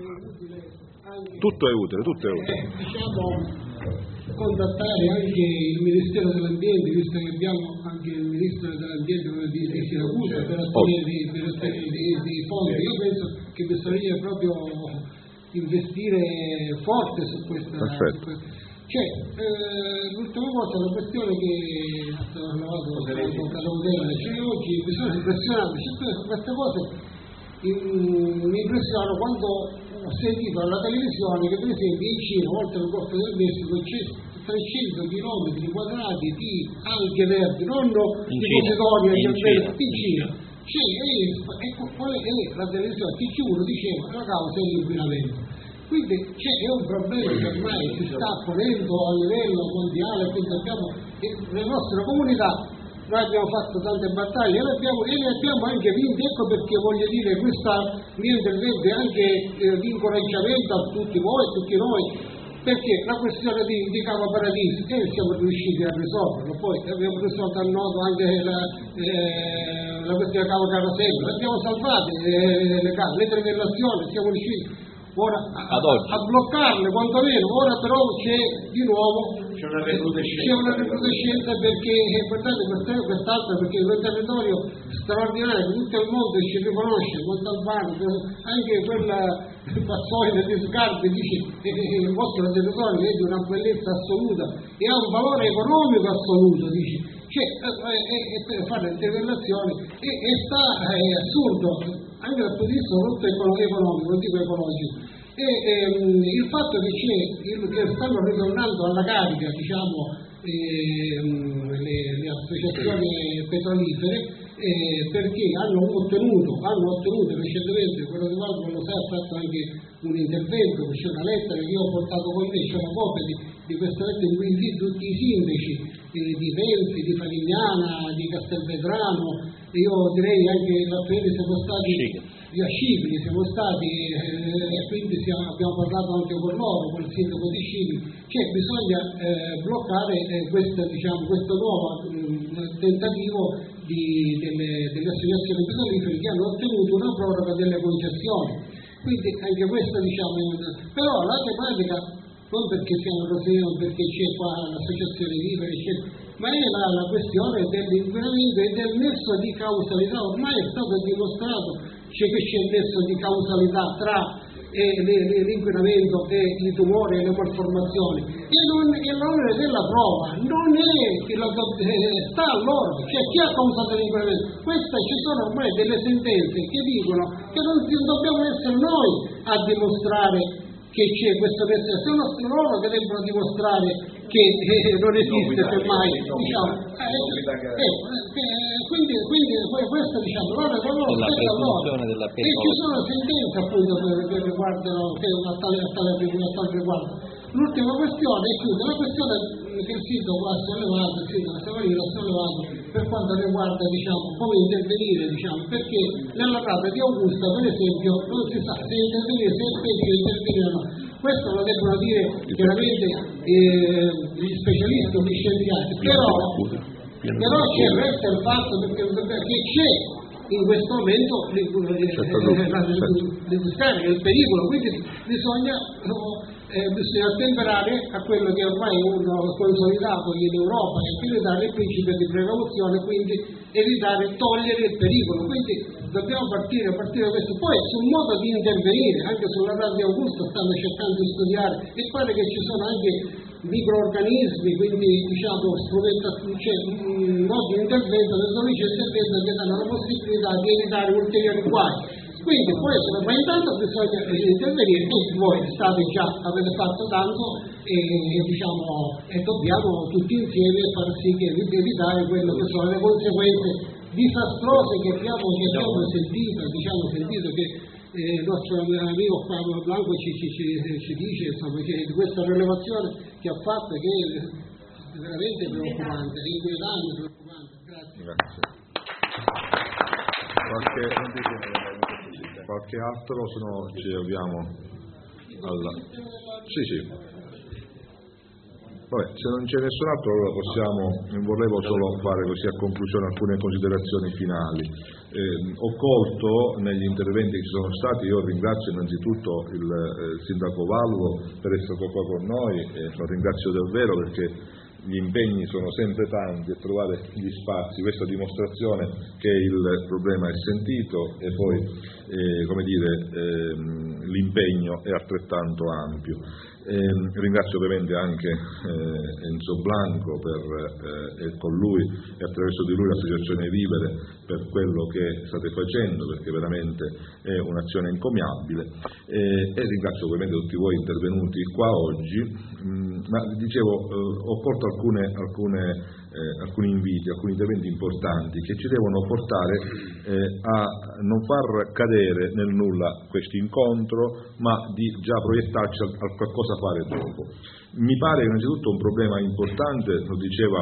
Tutto è utile, tutto è utile. Eh, diciamo, contattare anche il Ministero dell'Ambiente, visto che abbiamo anche il Ministro dell'Ambiente di, di Siracusa per ottenere dei, per ottenere dei, dei fondi. Io penso che bisogna proprio investire forte su questa. Su questa. Cioè, eh, l'ultima cosa, la questione che ha parlato con Calamudella, cioè oggi mi sono impressionato, cioè, queste cose in, mi impressionano quando ho sentito alla televisione che per esempio in Cina, oltre al Golfo del Messico, c'è trecento chilometri quadrati di alghe verdi, non depositori in Cina. In Cina. Cioè, e, qual è, è la televisione? T G uno diceva che la causa è l'inquinamento. Quindi c'è, è un problema che ormai si sta ponendo a livello mondiale, quindi abbiamo le nostre comunità. Noi abbiamo fatto tante battaglie e le abbiamo, e le abbiamo anche vinte, ecco perché voglio dire questo mio intervento è anche eh, di incoraggiamento a tutti voi, a tutti noi, perché la questione di, di Cavo Paradiso eh, siamo riusciti a risolverlo, poi abbiamo risolto al nodo anche la, eh, la questione di Cavo Carasello, abbiamo salvato eh, le case, le trivellazioni, siamo riusciti ora a, a bloccarle quantomeno, ora però c'è di nuovo c'è una recrudescenza, c'è una recrudescenza perché è importante quest'altro, perché è un territorio straordinario, tutto il mondo ci riconosce, Montalbano, anche quella Passoina di Scarpe dice che il vostro territorio è di una bellezza assoluta e ha un valore economico assoluto, dice, cioè, è, è per fare le intervellazioni e, e sta, è assurdo anche dal punto di vista soprattutto economico, non dico ecologico. E ehm, il fatto che, c'è, il, che stanno ritornando alla carica, diciamo, ehm, le, le associazioni petrolifere, eh, perché hanno ottenuto, hanno ottenuto recentemente, quello di Valvo lo sa, ha fatto anche un intervento, c'è una lettera che io ho portato con me, c'è una copia di, di questa lettera in cui tutti i sindaci eh, di Venzi, di Favignana, di Castelvetrano, io direi anche la Fede siamo stati di Scicli, siamo stati eh, e quindi siamo, abbiamo parlato anche con loro, con il sindaco di Scicli, cioè bisogna eh, bloccare eh, questo, diciamo, questo nuovo mh, tentativo di, delle, delle associazioni petrolifere che hanno ottenuto una proroga delle concessioni, quindi anche questo diciamo, però la tematica non perché siamo così, non perché c'è qua l'associazione libera, eccetera, ma è la, la questione dell'inquinamento e del nesso di causalità. Ormai è stato dimostrato cioè, che c'è il nesso di causalità tra eh, le, le, l'inquinamento e i tumori e le malformazioni, e, non, e l'onere della prova non è che la, eh, sta a loro, cioè chi ha causato l'inquinamento. Queste ci sono ormai delle sentenze che dicono che non dobbiamo essere noi a dimostrare che c'è questo nesso, sono loro che devono dimostrare che eh, non esiste semmai, diciamo, eh, eh, eh, quindi, quindi questo diciamo, loro è loro, loro. E ci sono sentenze appunto che riguardano, che a tale, a tale, a tale riguardo. L'ultima questione è chiusa, la questione che il sindaco ha sollevato, il sindaco Savarino ha sollevato per quanto riguarda diciamo, come intervenire, diciamo, perché nella rata di Augusta per esempio non si sa se intervenire, se è peggio intervenire o no. Questo lo devono dire chiaramente eh, gli specialisti o gli scienziati, però, però c'è resta il fatto perché, che c'è in questo momento l'industria, il pericolo, quindi bisogna, eh, bisogna attemperare a quello che ormai è uno consolidato in Europa, e evitare il principio di precauzione, quindi evitare, togliere il pericolo, quindi dobbiamo partire, partire da questo. Poi sul modo di intervenire, anche sulla radio Augusta stanno cercando di studiare e pare che ci sono anche microorganismi, quindi diciamo strumentazioni, cioè, modi di intervento, metodologie di intervento che danno la possibilità di evitare ulteriori guai. Quindi può essere, ma intanto bisogna intervenire e voi state già, avete fatto tanto e, e, diciamo, e dobbiamo tutti insieme far sì che evitare quello che sono le conseguenze disastrose che abbiamo, che abbiamo sentito, diciamo sentito che eh, il nostro amico Paolo Blanco ci, ci, ci, ci dice, insomma, che di questa rilevazione che ha fatto che è veramente preoccupante, inquietante, preoccupante. Grazie. Grazie. Qualche, qualche altro, se no ci avviamo alla... Sì, sì. Vabbè, se non c'è nessun altro allora possiamo, volevo solo fare così a conclusione alcune considerazioni finali. Eh, ho colto negli interventi che ci sono stati, io ringrazio innanzitutto il, eh, il sindaco Valvo per essere stato qua con noi, e lo ringrazio davvero perché gli impegni sono sempre tanti e trovare gli spazi, questa dimostrazione che il problema è sentito e poi eh, come dire, ehm, l'impegno è altrettanto ampio. Eh, ringrazio ovviamente anche eh, Enzo Blanco per, eh, e con lui e attraverso di lui l'Associazione Vivere per quello che state facendo, perché veramente è un'azione encomiabile, eh, e ringrazio ovviamente tutti voi intervenuti qua oggi. Mm, ma dicevo, eh, ho colto alcune, alcune, eh, alcuni inviti, alcuni interventi importanti che ci devono portare eh, a non far cadere nel nulla questo incontro, ma di già proiettarci a, a qualcosa fare dopo. Mi pare innanzitutto un problema importante, lo diceva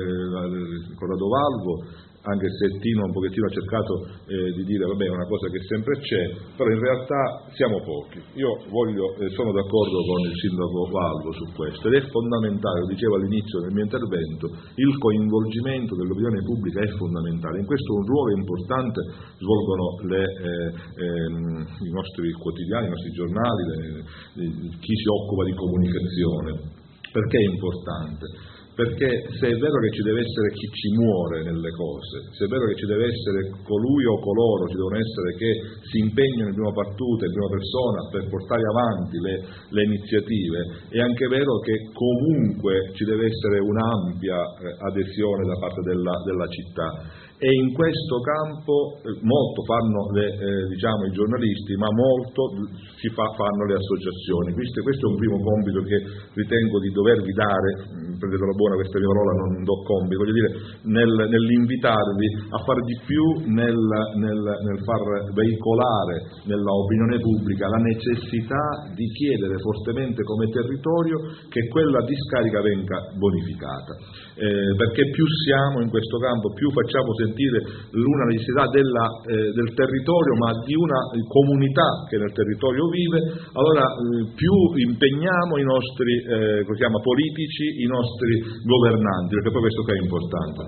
eh, Corrado Valvo, anche se Tino un pochettino ha cercato eh, di dire vabbè è una cosa che sempre c'è, però in realtà siamo pochi. Io voglio, eh, sono d'accordo con il sindaco Valvo su questo ed è fondamentale, lo dicevo all'inizio del mio intervento, il coinvolgimento dell'opinione pubblica è fondamentale. In questo un ruolo importante svolgono le, eh, ehm, i nostri quotidiani, i nostri giornali, le, le, chi si occupa di comunicazione. Perché è importante? Perché se è vero che ci deve essere chi ci muore nelle cose, se è vero che ci deve essere colui o coloro, ci devono essere che si impegnano in prima battuta, in prima persona per portare avanti le, le iniziative, è anche vero che comunque ci deve essere un'ampia eh, adesione da parte della, della città. E in questo campo eh, molto fanno le, eh, diciamo, i giornalisti, ma molto si fa, fanno le associazioni. Questo, questo è un primo compito che ritengo di dovervi dare, prendete la buona questa mia parola, non do compito, voglio dire, nel, nell'invitarvi a fare di più nel, nel, nel far veicolare nella opinione pubblica la necessità di chiedere fortemente come territorio che quella discarica venga bonificata. Eh, perché più siamo in questo campo, più facciamo sentire l'una necessità della, eh, del territorio, ma di una comunità che nel territorio vive, allora eh, più impegniamo i nostri eh, così chiama, politici, i nostri governanti, perché poi questo che è importante.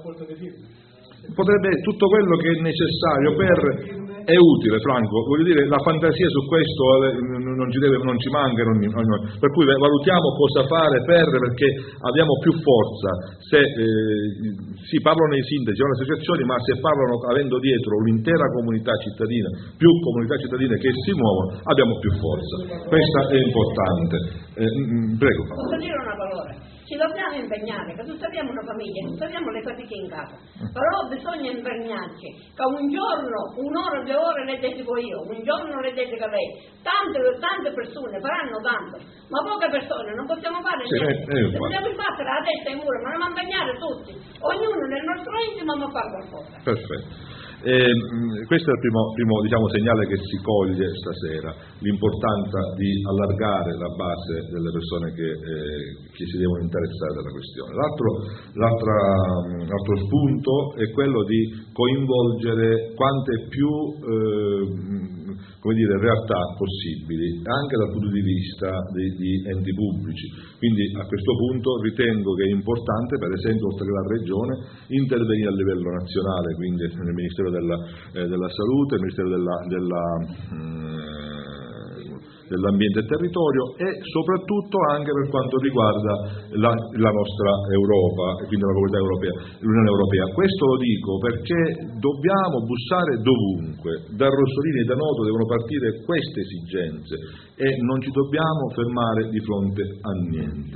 Potrebbe tutto quello che è necessario per... è utile, Franco, voglio dire, la fantasia su questo non ci, deve, non ci manca, non, non, per cui valutiamo cosa fare per, perché abbiamo più forza, se eh, si parlano i sindaci, le associazioni, ma se parlano avendo dietro l'intera comunità cittadina, più comunità cittadine che si muovono, abbiamo più forza, questo è importante. Eh, prego. Posso dire una parola? Ci dobbiamo impegnare, perché tutti abbiamo una famiglia, tutti abbiamo le fatiche in casa, però bisogna impegnarci, che un giorno, un'ora, due ore le dedico io, un giorno le dedica lei, tante, tante persone faranno tanto, ma poche persone non possiamo fare niente, eh, eh, dobbiamo battere la testa ai muri, ma dobbiamo impegnare tutti, ognuno nel nostro intimo ma fare qualcosa. Perfetto. Eh, questo è il primo, primo diciamo, segnale che si coglie stasera, l'importanza di allargare la base delle persone che, eh, che si devono interessare della questione. L'altro, l'altra, l'altro spunto è quello di coinvolgere quante più eh, come dire, realtà possibili, anche dal punto di vista di, di enti pubblici. Quindi a questo punto ritengo che è importante, per esempio, oltre che la Regione, intervenire a livello nazionale, quindi nel Ministero della, eh, della Salute, nel Ministero della, della, mh, dell'Ambiente e Territorio e soprattutto anche per quanto riguarda la, la nostra Europa, e quindi la Comunità Europea, l'Unione Europea. Questo lo dico perché dobbiamo bussare dovunque, da Rossolini e da Noto devono partire queste esigenze e non ci dobbiamo fermare di fronte a niente.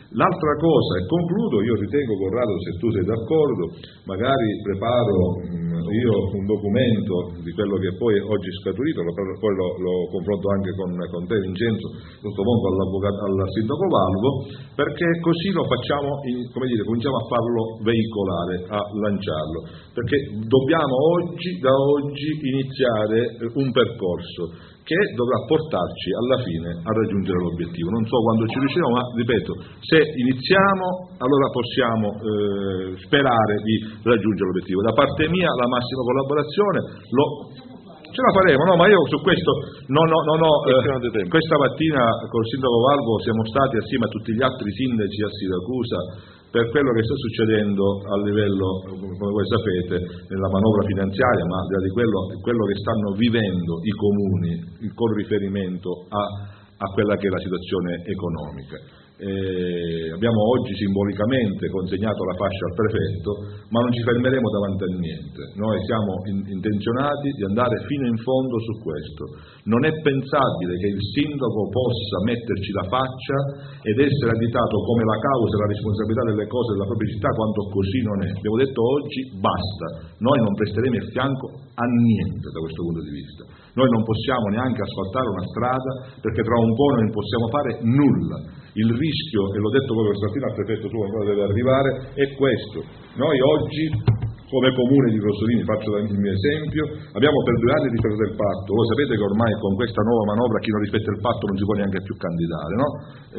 L'altra cosa, e concludo, io ritengo, Corrado, se tu sei d'accordo, magari preparo mh, io un documento di quello che poi oggi è scaturito, lo, poi lo, lo confronto anche con, con te Vincenzo, sottopongo all'avvocato, al sindaco Valvo, perché così lo facciamo, in, come dire, cominciamo a farlo veicolare, a lanciarlo, perché dobbiamo oggi, da oggi iniziare un percorso che dovrà portarci alla fine a raggiungere l'obiettivo. Non so quando ci riusciremo, ma ripeto, se iniziamo allora possiamo eh, sperare di raggiungere l'obiettivo. Da parte mia la massima collaborazione, lo, ce la faremo, no? Ma io su questo non ho, non ho eh, questa mattina col sindaco Valvo siamo stati assieme a tutti gli altri sindaci a Siracusa per quello che sta succedendo a livello, come voi sapete, nella manovra finanziaria, ma al di là di quello, quello che stanno vivendo i comuni con riferimento a, a quella che è la situazione economica. Eh, abbiamo oggi simbolicamente consegnato la fascia al prefetto, ma non ci fermeremo davanti a niente. Noi siamo in, intenzionati di andare fino in fondo su questo. Non è pensabile che il sindaco possa metterci la faccia ed essere additato come la causa e la responsabilità delle cose della propria città, quando così non è. Abbiamo detto oggi basta, noi non presteremo il fianco a niente da questo punto di vista. Noi non possiamo neanche asfaltare una strada perché tra un po' non possiamo fare nulla. Il rischio, e l'ho detto proprio stamattina al prefetto tu ancora deve arrivare, è questo. Noi oggi, come comune di Rossolini, faccio il mio esempio, abbiamo per due anni rispettato il patto. Voi sapete che ormai con questa nuova manovra chi non rispetta il patto non si può neanche più candidare, no?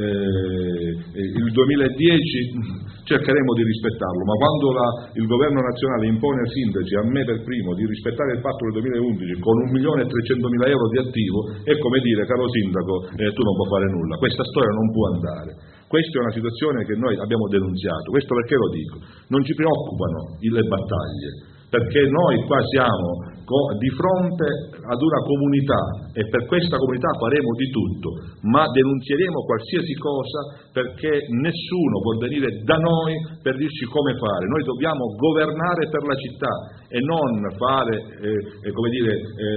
Eh, il duemiladieci cercheremo di rispettarlo, ma quando la, il governo nazionale impone ai sindaci, a me per primo, di rispettare il patto del duemilaundici con un milione e trecentomila euro di attivo, è come dire, caro sindaco, eh, tu non puoi fare nulla, questa storia non può andare. Questa è una situazione che noi abbiamo denunziato. Questo perché lo dico? Non ci preoccupano le battaglie, perché noi qua siamo di fronte ad una comunità e per questa comunità faremo di tutto, ma denunzieremo qualsiasi cosa perché nessuno può venire da noi per dirci come fare. Noi dobbiamo governare per la città e non fare, eh, come dire,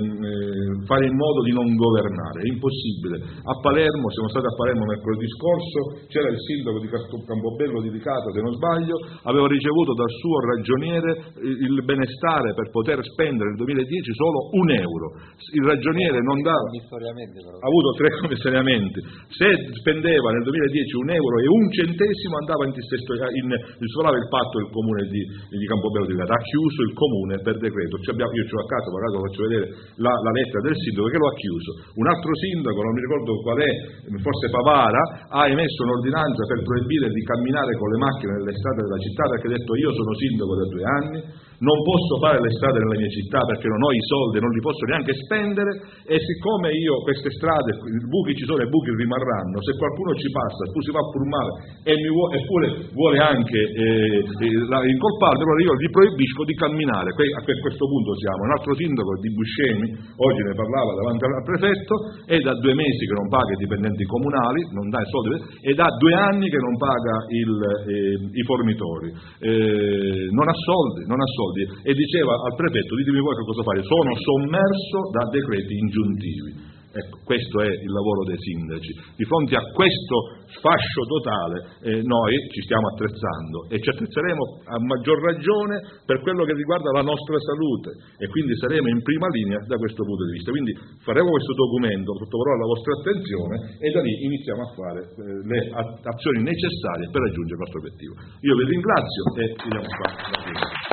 eh, fare in modo di non governare. È impossibile. A Palermo, siamo stati a Palermo mercoledì scorso, c'era il sindaco di Campobello di Licata, se non sbaglio, aveva ricevuto dal suo ragioniere il benestare per poter spendere nel duemiladieci solo un euro. Il ragioniere non dava, ha avuto tre commissariamenti. Se spendeva nel duemiladieci un euro e un centesimo andava in dissesto, in, violava il patto del comune di, di Campobello di Licata. Ha chiuso il comune per decreto. Ci abbiamo, io ce l'ho a casa, magari lo faccio vedere la, la lettera del sindaco che lo ha chiuso. Un altro sindaco, non mi ricordo qual è, forse Favara, ha emesso un'ordinanza per proibire di camminare con le macchine nelle strade della città perché ha detto io sono sindaco da due anni, non posso fare le strade nella mia città perché non ho i soldi, non li posso neanche spendere e siccome io queste strade, i buchi ci sono e i buchi rimarranno, se qualcuno ci passa, tu si va pur male e mi vuole, eppure vuole anche eh, eh, incolparmi, allora io gli proibisco di camminare. Que- a questo punto siamo. Un altro sindaco di Buscemi, oggi ne parlava davanti al prefetto, è da due mesi che non paga i dipendenti comunali, non dà i soldi, e da due anni che non paga il, eh, i fornitori, eh, non ha soldi, non ha soldi. E diceva al prefetto, ditemi voi che cosa fare, sono sommerso da decreti ingiuntivi. Ecco, questo è il lavoro dei sindaci. Di fronte a questo sfascio totale eh, noi ci stiamo attrezzando e ci attrezzeremo a maggior ragione per quello che riguarda la nostra salute e quindi saremo in prima linea da questo punto di vista. Quindi faremo questo documento, sottoporrò alla vostra attenzione e da lì iniziamo a fare eh, le azioni necessarie per raggiungere il nostro obiettivo. Io vi ringrazio e vi diamo spazio.